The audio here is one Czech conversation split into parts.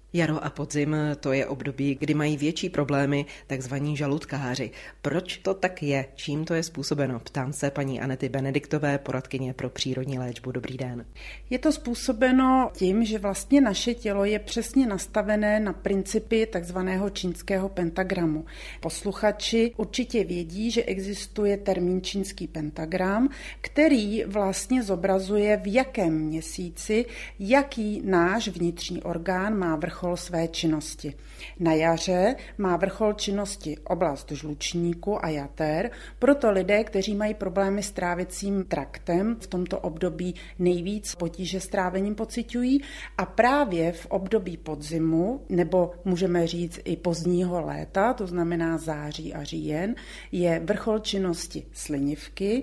Jaro a podzim, to je období, kdy mají větší problémy takzvaní žaludkáři. Proč to tak je? Čím to je způsobeno? Ptám se paní Anety Benediktové, poradkyně pro přírodní léčbu. Dobrý den. Je to způsobeno tím, že vlastně naše tělo je přesně nastavené na principy takzvaného čínského pentagramu. Posluchači určitě vědí, že existuje termín čínský pentagram, který vlastně zobrazuje, v jakém měsíci jaký náš vnitřní orgán má vrchol své činnosti. Na jaře má vrchol činnosti oblast žlučníku a jater, proto lidé, kteří mají problémy s trávicím traktem, v tomto období nejvíc potíže s trávením pociťují a právě v období podzimu, nebo můžeme říct i pozdního léta, to znamená září a říjen, je vrchol činnosti slinivky,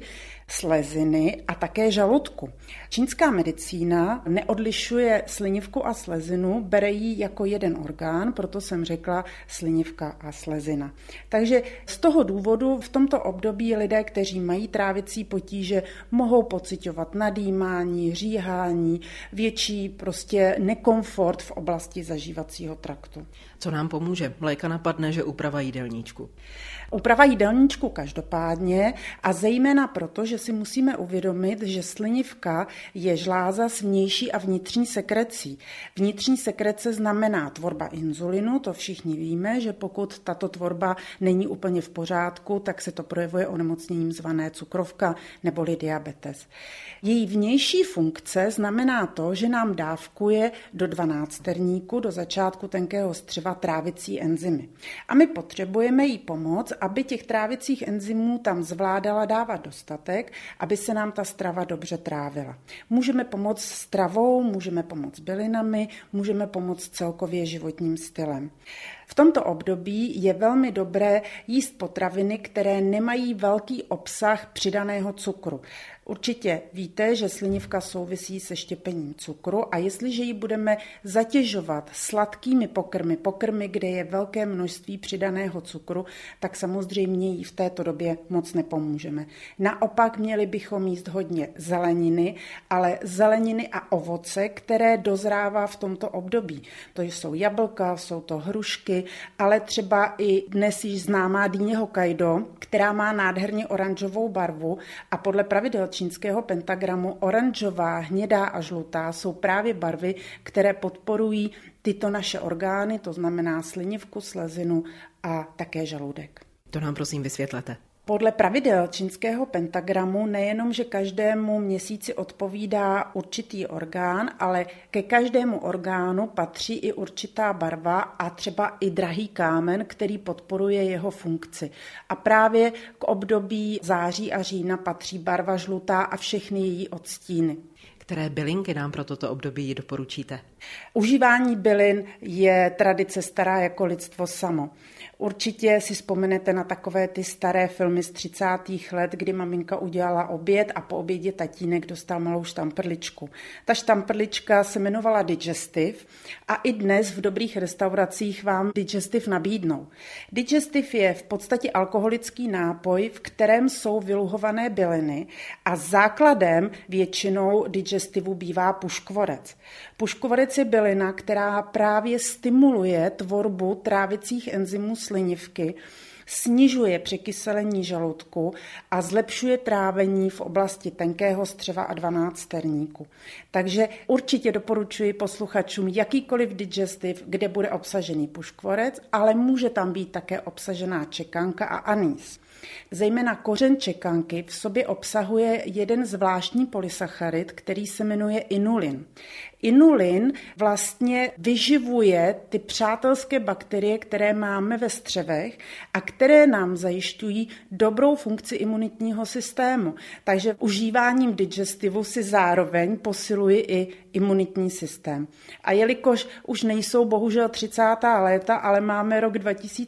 sleziny a také žaludku. Čínská medicína neodlišuje slinivku a slezinu, bere ji jako jeden orgán, proto jsem řekla slinivka a slezina. Takže z toho důvodu v tomto období lidé, kteří mají trávicí potíže, mohou pociťovat nadýmání, říhání, větší nekomfort v oblasti zažívacího traktu. Co nám pomůže? Léka napadne, že úprava jídelníčku. Úprava jídelníčku každopádně a zejména proto, že si musíme uvědomit, že slinivka je žláza s vnější a vnitřní sekrecí. Vnitřní sekrece znamená tvorba inzulinu, to všichni víme, že pokud tato tvorba není úplně v pořádku, tak se to projevuje onemocněním zvané cukrovka neboli diabetes. Její vnější funkce znamená to, že nám dávkuje do dvanácterníku, do začátku tenkého střeva trávicí enzymy. A my potřebujeme jí pomoct, aby těch trávicích enzymů tam zvládala dávat dostatek, aby se nám ta strava dobře trávila. Můžeme pomoct stravou, můžeme pomoct bylinami, můžeme pomoct celkově životním stylem. V tomto období je velmi dobré jíst potraviny, které nemají velký obsah přidaného cukru. Určitě víte, že slinivka souvisí se štěpením cukru a jestliže ji budeme zatěžovat sladkými pokrmy, kde je velké množství přidaného cukru, tak samozřejmě jí v této době moc nepomůžeme. Naopak měli bychom jíst hodně zeleniny, ale zeleniny a ovoce, které dozrává v tomto období. To jsou jablka, jsou to hrušky, ale třeba i dnes již známá dýně Hokkaido, která má nádherně oranžovou barvu a podle pravidel čínského pentagramu oranžová, hnědá a žlutá jsou právě barvy, které podporují tyto naše orgány, to znamená slinivku, slezinu a také žaludek. To nám prosím vysvětlete. Podle pravidel čínského pentagramu nejenom, že každému měsíci odpovídá určitý orgán, ale ke každému orgánu patří i určitá barva a třeba i drahý kámen, který podporuje jeho funkci. A právě k období září a října patří barva žlutá a všechny její odstíny. Které bylinky nám pro toto období doporučíte? Užívání bylin je tradice stará jako lidstvo samo. Určitě si vzpomenete na takové ty staré filmy z 30. let, kdy maminka udělala oběd a po obědě tatínek dostal malou štamprličku. Ta štamprlička se jmenovala Digestiv a i dnes v dobrých restauracích vám Digestiv nabídnou. Digestiv je v podstatě alkoholický nápoj, v kterém jsou vyluhované byliny a základem většinou digestivu bývá puškvorec. Puškvorec je bylina, která právě stimuluje tvorbu trávicích enzymů slinivky, snižuje překyselení žaludku a zlepšuje trávení v oblasti tenkého střeva a dvanácterníku. Takže určitě doporučuji posluchačům jakýkoliv digestiv, kde bude obsažený puškvorec, ale může tam být také obsažená čekanka a anýs. Zejména kořen čekanky v sobě obsahuje jeden zvláštní polysacharid, který se jmenuje inulin. Inulin vlastně vyživuje ty přátelské bakterie, které máme ve střevech a které nám zajišťují dobrou funkci imunitního systému. Takže užíváním digestivu si zároveň posiluji i imunitní systém. A jelikož už nejsou bohužel 30. léta, ale máme rok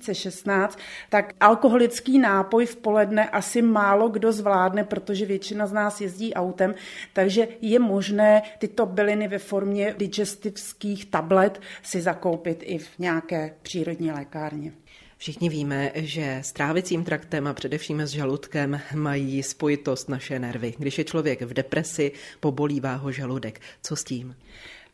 2016, tak alkoholický nápoj v poledne asi málo kdo zvládne, protože většina z nás jezdí autem, takže je možné tyto byliny ve formě digestivských tablet si zakoupit i v nějaké přírodní lékárně. Všichni víme, že s trávicím traktem a především s žaludkem mají spojitost naše nervy. Když je člověk v depresi, pobolívá ho žaludek. Co s tím?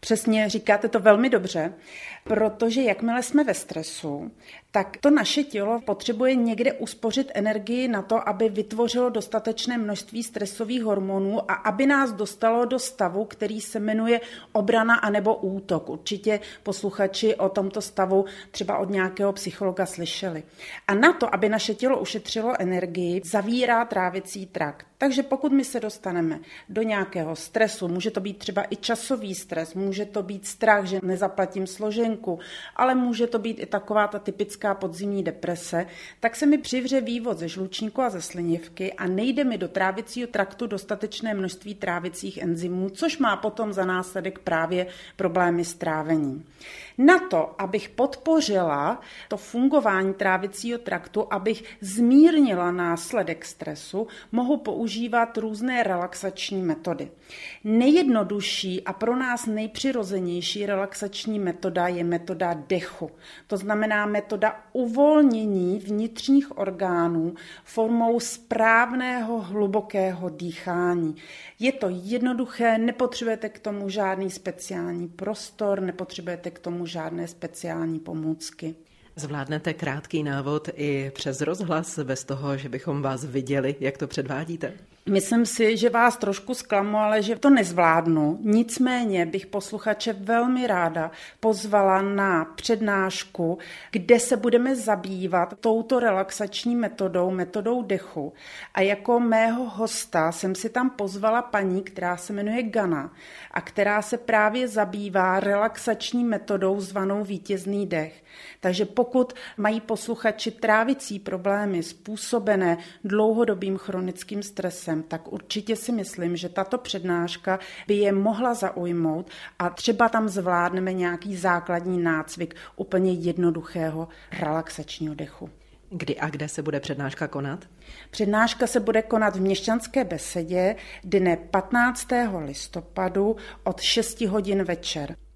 Přesně, říkáte to velmi dobře, protože jakmile jsme ve stresu, tak to naše tělo potřebuje někde uspořit energii na to, aby vytvořilo dostatečné množství stresových hormonů a aby nás dostalo do stavu, který se jmenuje obrana anebo útok. Určitě posluchači o tomto stavu třeba od nějakého psychologa slyšeli. A na to, aby naše tělo ušetřilo energii, zavírá trávicí trakt. Takže pokud my se dostaneme do nějakého stresu, může to být třeba i časový stres, může to být strach, že nezaplatím složenku, ale může to být i taková ta typická podzimní deprese, tak se mi přivře vývod ze žlučníku a ze slinivky a nejde mi do trávicího traktu dostatečné množství trávicích enzymů, což má potom za následek právě problémy s trávením. Na to, abych podpořila to fungování trávicího traktu, abych zmírnila následek stresu, mohu používat různé relaxační metody. Nejjednodušší a pro nás nejpřirozenější relaxační metoda je metoda dechu. To znamená metoda uvolnění vnitřních orgánů formou správného hlubokého dýchání. Je to jednoduché, nepotřebujete k tomu žádný speciální prostor, nepotřebujete k tomu žádné speciální pomůcky. Zvládnete krátký návod i přes rozhlas, bez toho, že bychom vás viděli, jak to předvádíte? Myslím si, že vás trošku zklamu, ale že to nezvládnu. Nicméně bych posluchače velmi ráda pozvala na přednášku, kde se budeme zabývat touto relaxační metodou dechu. A jako mého hosta jsem si tam pozvala paní, která se jmenuje Gana a která se právě zabývá relaxační metodou zvanou vítězný dech. Takže pokud mají posluchači trávicí problémy způsobené dlouhodobým chronickým stresem, tak určitě si myslím, že tato přednáška by je mohla zaujmout a třeba tam zvládneme nějaký základní nácvik úplně jednoduchého relaxačního dechu. Kdy a kde se bude přednáška konat? Přednáška se bude konat v Měšťanské besedě dne 15. listopadu od 6 hodin večer.